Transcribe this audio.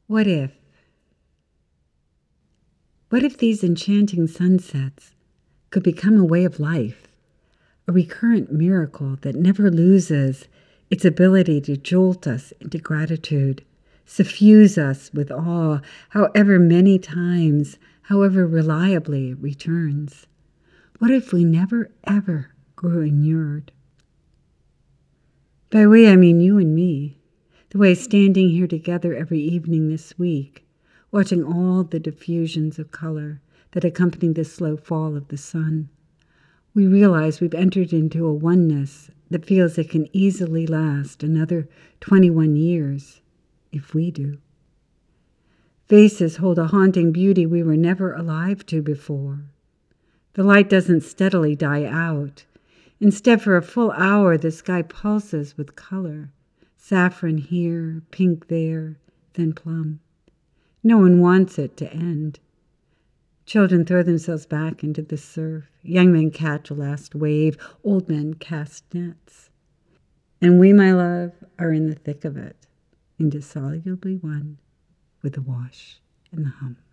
What if? What if these enchanting sunsets could become a way of life, a recurrent miracle that never loses its ability to jolt us into gratitude, suffuse us with awe, however many times, however reliably it returns? What if we never, ever grew inured? By we, I mean you and me, the way standing here together every evening this week, watching all the diffusions of color that accompany the slow fall of the sun, we realize we've entered into a oneness that feels it can easily last another 21 years, if we do. Faces hold a haunting beauty we were never alive to before. The light doesn't steadily die out. Instead, for a full hour, the sky pulses with color. Saffron here, pink there, then plum. No one wants it to end. Children throw themselves back into the surf. Young men catch a last wave. Old men cast nets. And we, my love, are in the thick of it, indissolubly one with the wash and the hum.